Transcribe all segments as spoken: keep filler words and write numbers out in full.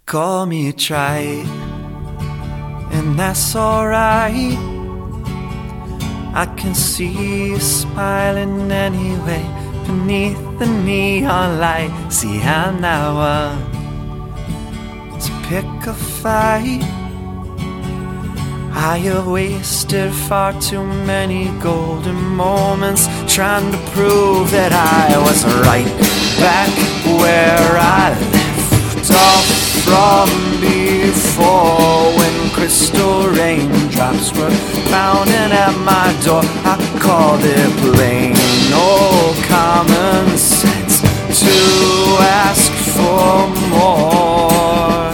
Call me trite, and that's alright. I can see you smiling anyway beneath the neon light. See, I'm not one to pick a fight. I have wasted far too many golden moments trying to prove that I was right back where I left off from before, when crystal raindrops were pounding at my door. I called it plain old common sense to ask for more,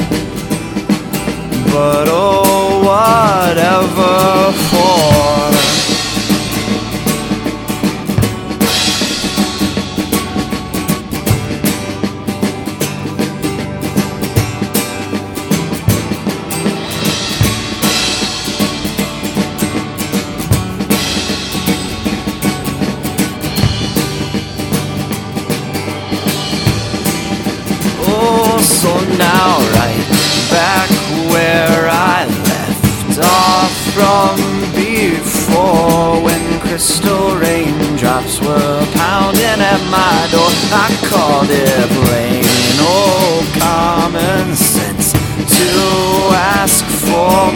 but oh, whatever for. So now right back where I left off from before, when crystal raindrops were pounding at my door. I called it plain old common sense to ask for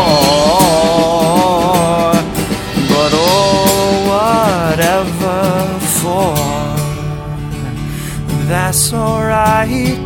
more, but oh, whatever for. That's alright.